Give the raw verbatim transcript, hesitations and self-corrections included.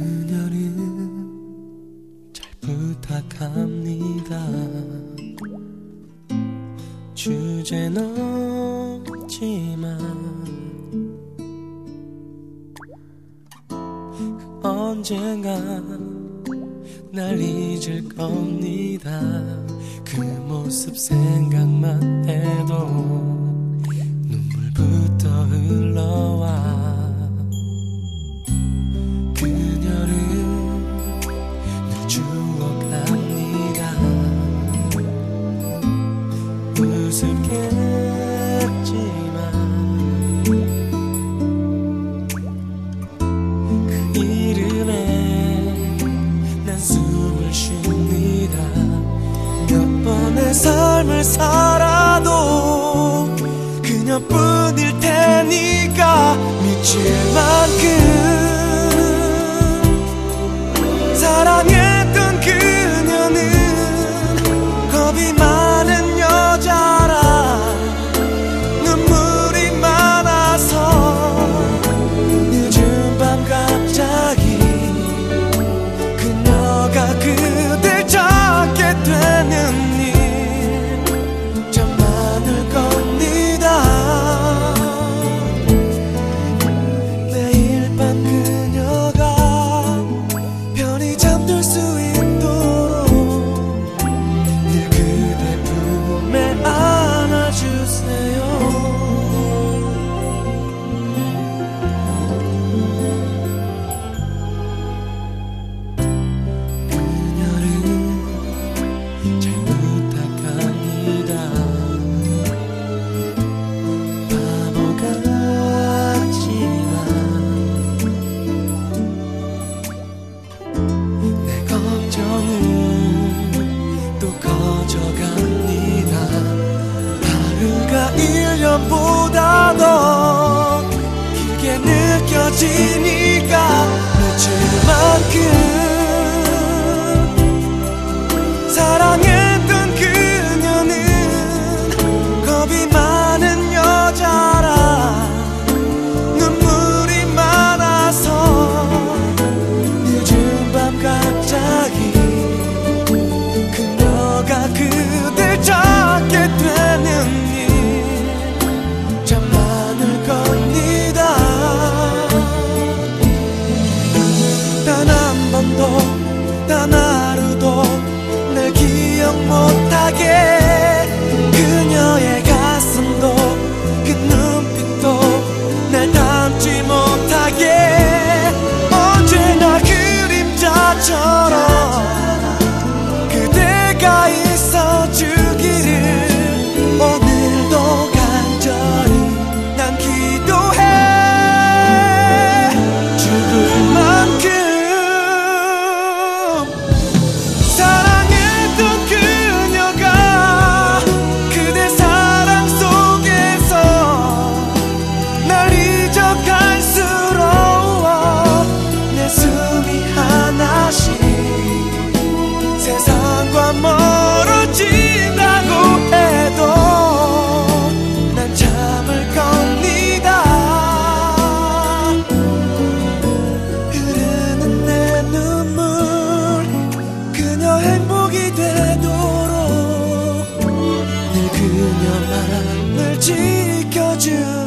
그녀를 잘 부탁합니다. 주제는 없지만 언젠가 날 잊을 겁니다. 그 모습 생각만 해도 눈물부터 흘러와. 그녀를 늘 추억합니다. 우습겠지만 그 이름에 난 숨을 쉽니다. 몇 번의 삶을 살아도 그녀뿐일 테니까 미칠 만큼 사랑했던 그녀는 겁이 많은 여자라 눈물이 많아서 늦은 밤 갑자기 그녀가 그댈 찾게 되는 일 참 많을 겁니다. 매일 밤 그녀가 편히 잠들 수 있도록 늘 그대 품에 안아주세요. 그녀를 잘 부탁합니다. 바보 같지만 내 걱정은 또 커져갑니다. 하루가 일 년보다 더 길게 느껴지니까 미칠 만큼 사랑했던 그녀는 겁이 많은 여자라 눈물이 많아서 늦은 밤 갑자기 그녀가 그댈 찾게 되는 일 참 많을 겁니다. 단 한 번도 단 하루도 날 기억 못하게 그녀의 가슴도 그 눈빛도 날 닮지 못하게 언제나 그림자처럼 그대가 있어주기를 오늘도 간절히 난 기도해. 죽을 만큼 사랑했던 그녀가 그대 사랑 속에서 날 잊어갈수록 내 숨이 하나씩 세상과 멀어진다고 해도 난 참을 겁니다. 흐르는 내 눈물 그녀 행복이 되도록 늘 그녀만을 지켜주